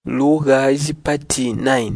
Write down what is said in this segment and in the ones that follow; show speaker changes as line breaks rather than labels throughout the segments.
Luka Pati 9.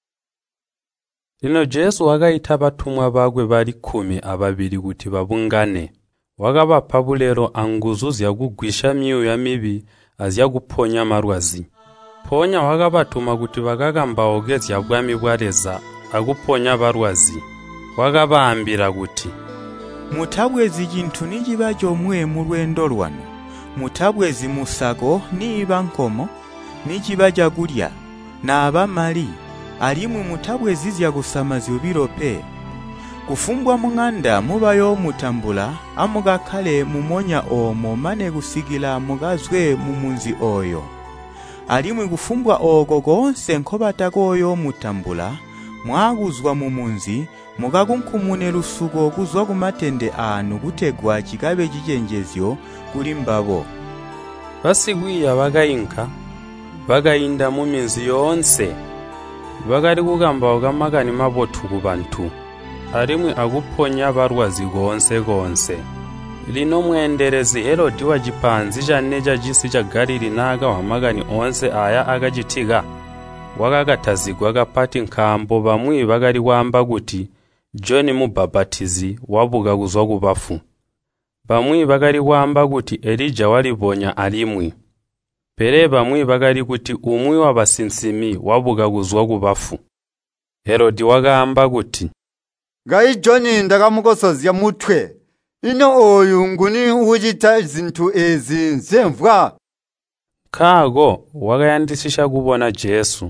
Lino Jesu wakaita batumwa bakwe bali 12 kuti babungane. Wakabapha bulero anguzu zyakugwisha miuya mibi azyakuponya marwazi. Ponya wakabatuma kuti bakakambaoge zyabwami bwareza akuponya barwazi. Wakabaambira kuti
mutabwezi chintu nichiba chomwe mu lwendo lwano, mutabwezi musako niba nkomo nichiba chakulya na abamali alimwe mutabwezi zyakusama zyubirope kufumbwa mung'anda mubayo mutambula amugakhale mumonya omo mane kusikila mugazwe mumunzi oyo alimwe kufumbwa oko konse nkhobatako oyo mutambula mwaguzwa mumunzi mukakunkhumune lusuko kuzwa kumatende anu kutegwa chikabe chichenjezyo kuli mbabo.
Basigwiya bakayinka bakayinda mu minzi yonse bakali kukambaoga makani mabotu ku bantu alimwe akuponya barwazi konse. Lino mwenderezi Herodi wa chipanzi chanecha chisi cha Galili naka wa makani onse aya akachitiga wakakatazigwa kapati nkambo bamwi bakali kwamba kuti John Mubhabhatizi wabuka kuzwa kubafu. Bamwi bakali kwamba kuti Elija waliponya alimwi. Pere bamwi bakali kuti umwi wa basinsimi wabuka kuzwa kubafu. Herodi wakaamba kuti
Gai John ndakamukosozya mutwe. Ino oyu nguni uchita zinthu ezi nzemvwa.
Kago wakayandisisha kubona Jesu.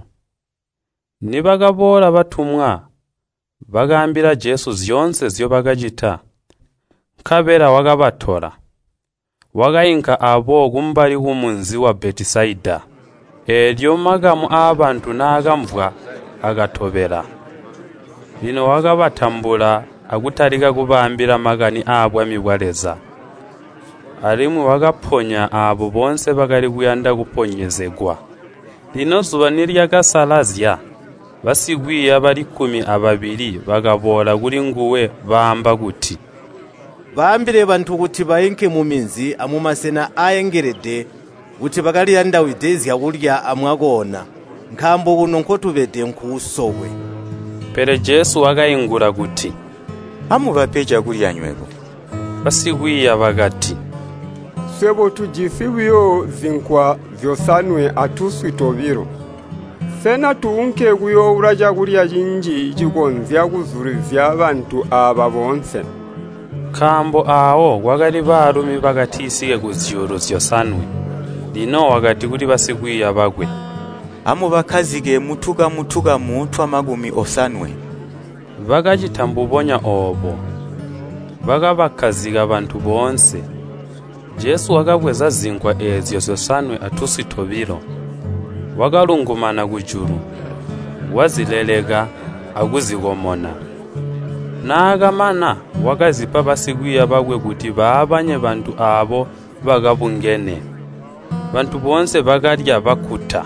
Nibakabola batumwa bakambira Jesu zyonse zyo bakachita. Kabera wakabatora. Wakayinka abo kumbali kumunzi wa Betisaida. Elyo magamu abantu nakamvwa akatobera. Lino wakabatambula akutalika kubambira magani abwami bwareza. Alimwe wakaponya abo bonse bakali kuyanda kuponyezegwa. Lino zuba niryakasalazya basigwiya bali 12 bakabola kuli nguwe baamba kuti
baambire bantu kuti bayinke mu minzi amumasena ayengerede kuti bakaliyanda widezi yakulya amwakona nkambo kuno nkotubede nkusowe.
Pere Jesu wakayingura kuti
amubape chakulya nyweko.
Basigwiya bakati
sebo tujisibiyo zinkwa vyosanwe atuswitobiro sena tuunke kuyo uraja kulya jinji chikonzya kuzurizya abantu aba bonse.
Kambo awo wakali barumi bakatisike kuzyoro zyosanwe. Lino wakati kuti basigwiya bakwe
amubakazike mutuga muntu amagumi osanwe.
Bakachitambuponya obo bakabakazika abantu bonse. Jesu wakabweza zinkwa ezyo zosanwe atusitobiro wakalungumana kujuru wazileleka akuzikomona nakamana wakazipa basigwiya bakwe kuti baabanye bantu abo bakabungene. Bantu bonse bakalya bakuta.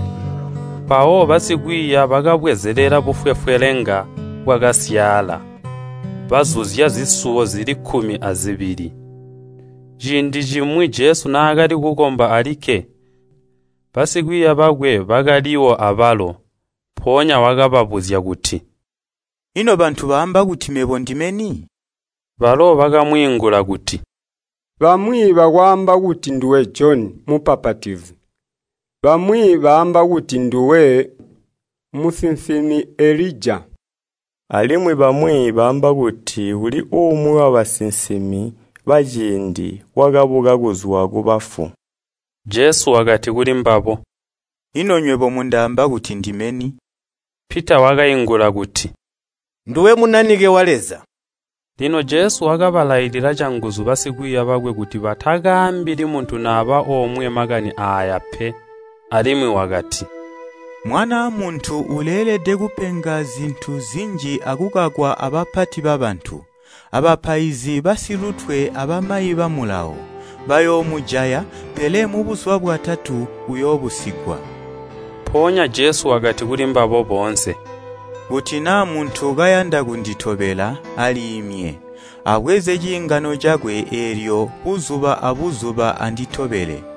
Pawo basigwiya bakabwezelera bufwefwelenga bwakasyala bazuzya zisuwo zili 12. Jindi jimwi Jesu nakali kukomba alike. Basigwiya bakwe bakaliwo abalo. Ponya wakababuzya kuti
ino bantu baamba kuti mebo ndimeni?
Balo bakamwingula kuti
bamwi bakwamba kuti nduwe John Mubhabhatizi. Bamwi baamba kuti nduwe musinsimi Elija.
Alimwe bamwi baamba kuti uli umwe wa basinsimi bajindi wakabuka kuzwa kubafu.
Jesu wakati kuli mbabo
ino nywebo mundamba kuti ndimeni?
Peter wakayingula kuti
nduwe munanike waleza.
Lino Jesu wakabalayirira changuzu basigwiya bakwe kuti batakambiri muntu naba omwe makani ayape. Alimwe wakati
mwana muntu ulelede kupenga zinthu zinji akukakwa abapati babantu abapayizi basirutwe abamayi bamulawo bayo mujaya pele mubuswa bwatatu uyobusigwa.
Ponya Jesu wakati kuli mbabo bonse
kuti na muntu gayanda kunditobela alimye abweze chingano chakwe eryo uzuba abuzuba anditobele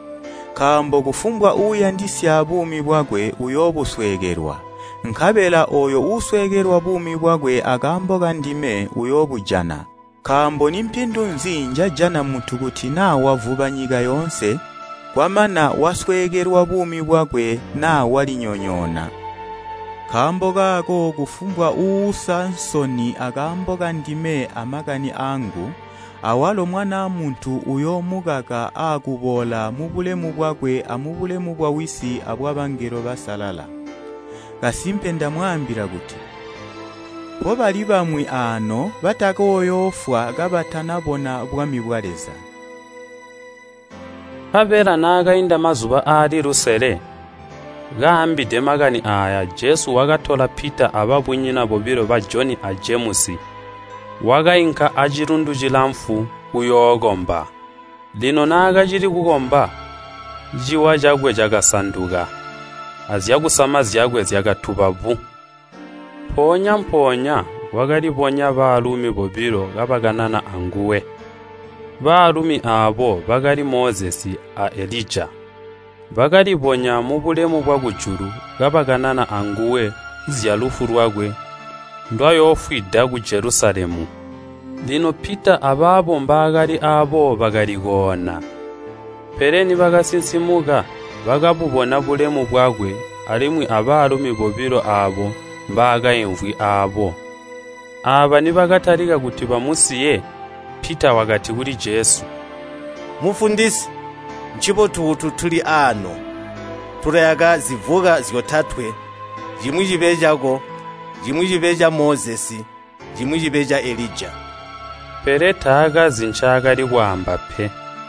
kambo kufumbwa uyandisya bumi bwagwe uyobuswegerwa nkabela oyo uswegerwa bumi bwagwe agamboga ndime uyobujana kambo nimpindu nzinja jana muntu kuti nawa vuba nyiga yonse kwamana waswegerwa bumi bwagwe na walinyonyona kambo gako kufumbwa usansoni agamboga ndime amagani angu awalo mwana muntu uyomugaga akubola mubulemu bwagwe amubulemu bwa wisi abwabangero basalala gasimpe ndamwambira guti bo bali bamwe ano bataka oyofwa gabatanabona bwami bwaleza
Habera nagainda mazuba ali rusere gahambide magani aya Jesu wagatola Peter ababwinyina bobiro ba John a James wagainka ajirundu jilamfu uyogomba lino naga jiri kugomba jiwa jagwe jagasanduga azyakusama zyagwe zyagatubavu ponya wagari bonya balumi bobiro gabaganana anguwe balumi abo bagari Moses a Elijah bagari bonya mubulemu bwa gujuru gabaganana anguwe zyalufu rwagwe ndwayo ofwida ku Jerusalemu lino Peter ababo mbagari abo bagari gona pereni bagasinsimuga bagabubona bulemu bwagwe alimwi abalumi bobiro abo mbaga imvwi abo aba nibagatariga kuti bamusiye Peter wagati kuri Jesu
Mufundisi nchibo tutu tuli ano turayaga zivuga zyotatwe jimwe jibejago jimwe jibeja Moses jimwe jibeja Elijah
peretaga zinchagari wamba pe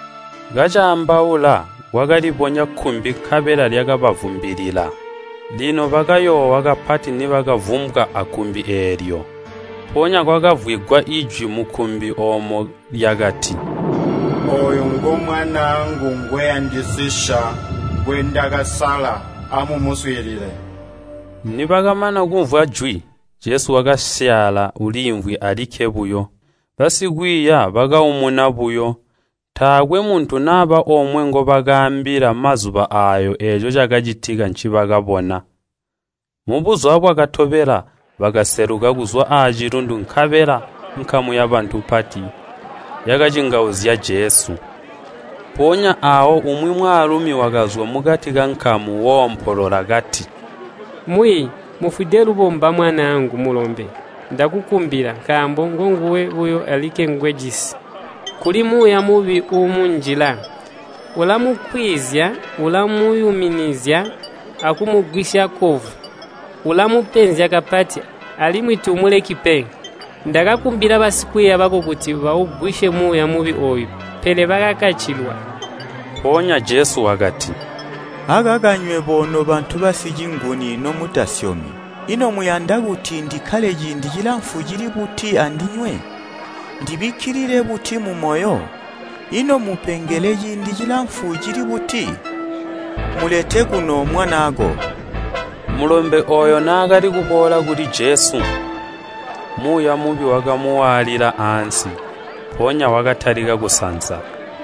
gajambaula wagari bonya kumbi kabera lyaga bavumbilila lino bagayo wagapati nibagavumbwa akumbi eryo ponya gwagavwigwa ijwi mukumbi omo lyagati
oyo ngomwana ngwe yandisisha gwendagasala amumuswirire
nibagamana kumvwa jwi Jesu wagasyala ulimvwi alikebuyo basigwiya bagaumuna buyo tagwe muntu naba omwe ngo bagambira mazuba ayo ejo jagajitiga nchibagabona mubuzo abo agatobera bagaseruka kuzwa ajirundu nkabera nkamu y'abantu pati yagajingawo ya Jesu ponya awo umwe mwalumi wagazwa mugati gankamu wompolora gati
mwi mufidelu bomba mwana wangu mulombe ndakukumbira kambo ngonguwe buyo alike ngwejisi kuli muya mubi umunjila ulamukwizya ulamuyuminizya akumugwisha kovu ulamupenzya kapati alimwitumule kipe ndakakumbira basikwiya bako kuti baugwishe muya mubi oyu pele bakakachilwa
ponya Jesu wagati
agaganywe bono bantu basijinguni no mutasyomi ino muyanda guti ndikale jindi jilamfu jiri buti andinywe ndibikirire buti mu moyo ino mupengele jindi jilamfu jiri buti mulete kuno mwanago
mulombe oyo nagari kubola kuri Jesu muya mubi wagamuwalira ansi ponya wagatariga gusanza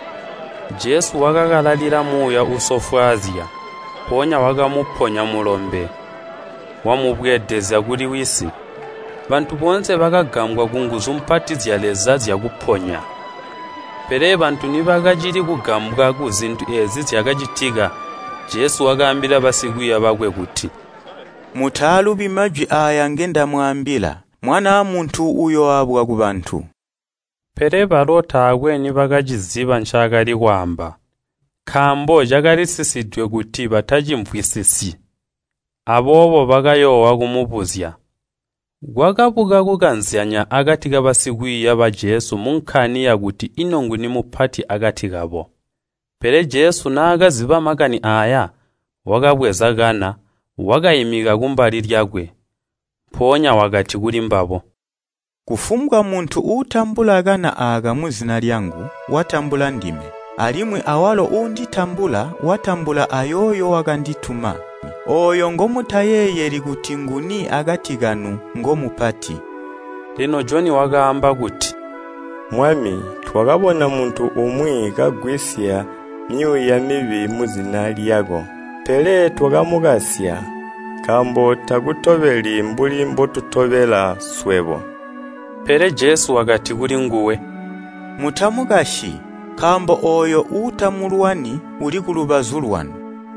Jesu wagagalalira muya usofwazia ponya wagamuponya mulombe wamubwedeza kuri wisi bantu bonse bagagambwa kunguza umpatizi yaleza zyakuponya pere bantu nibagajiri kugambwa kuzintu ezi zyagajitiga Jesu wagambira basigwiya bagwe kuti
mutalu bimajwi aya ngenda mwambila mwana muntu uyo abwa ku bantu
pere barota agwe nibagajiziba nshagari kwamba kambo jagari sisidwe kuti batajimvwisisi abobo bagayowa kumubuzya gwagabuga kuganzyanya agati gabasigwiya ba Jesu munkani yaguti inongu ni mupati agati gabo pere Jesu nagaziba magani aya wagabwezagana wagayimiga kumbali lyagwe ponya wagati kuri mbabo
kufumbwa muntu utambulagana aga muzina lyangu watambula ndime alimwe awalo unditambula watambula ayoyo wagandituma oyo ngomutayeye ligutinguni agatiganu ngomupati
lino John wagamba guti
mwami twagabona muntu umwe gagwisya myuya mibi muzina lyago. Pele twagamugasya kambo tagutobeli mbulimbo tutobela swebo.
Pele Yesu wagati guli nguwe.
Mutamugashi kambo oyo utamulwani uli kulubazu lwanu.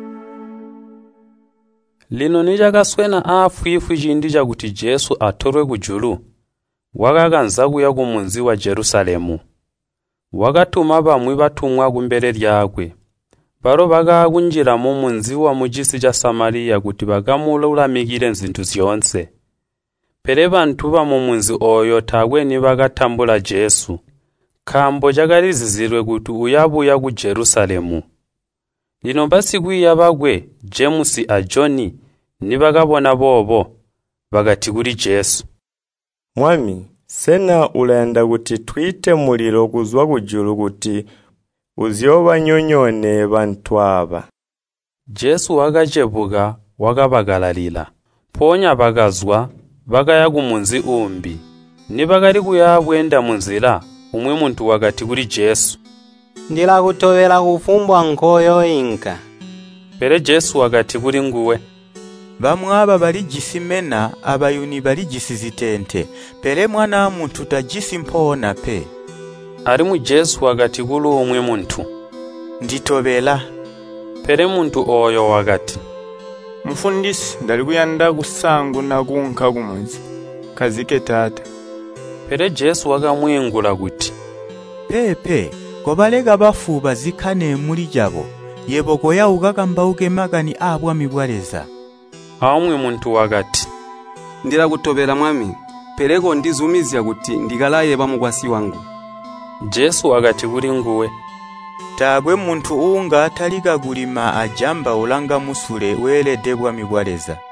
Lino nijagaswena afwifu jindija kuti Yesu atorwe kujulu. Wagaganza kuya ku munzi wa Jerusalemu. Wagatuma bamwe batumwa kumbere lyagwe. Baro bagagunjira mu munzi wa mujisi ja Samaria kuti bagamululamikire nzintu zyonse. Pele bantu ba mu munzi oyo tagwe ni bagatambula Yesu. Kambo jagalizizirwe kuti uyabuya ku Jerusalemu. Lino basi kuya bagwe James a John ni bagabona bobo bagati kuri Yesu.
Mwami, sena ulaenda kuti twite muliro kuzwa kujulu kuti uzyoba nyonyone bantu aba.
Yesu wagajebuga wagabagalalila. Ponya bagazwa bagaya ku munzi umbi. Ni bagari kuyabwenda munzira umwe muntu wagati kuri Yesu.
Ndila kutobela kufumbwa nkoyo inka.
Pele Yesu wagati kuri nguwe.
Bamwe aba bali jisimena abayuni bali jisizitente. Pele mwana muntu tajisi mpona pe.
Ari mu Yesu wagati kulu umwe muntu.
Nditobela.
Pele muntu oyo wagati.
Mfundisi ndali kuyanda kusangu na kunka kumunzi. Kazike tata.
Pele Yesu wagamwingula kuti.
Pepe, kobalega bafu bazikane muri jabo. Yebo koya ugagamba ukemagani abwa mibwareza.
Amwe muntu wagati.
Ndila kutobela mwami. Peleko ndizumizya kuti ndigalaye bamugwasi wangu.
Yesu wagati kuri nguwe.
Tagwe muntu unga ataliga gulima ajamba ulanga musule wele debwa mibwareza.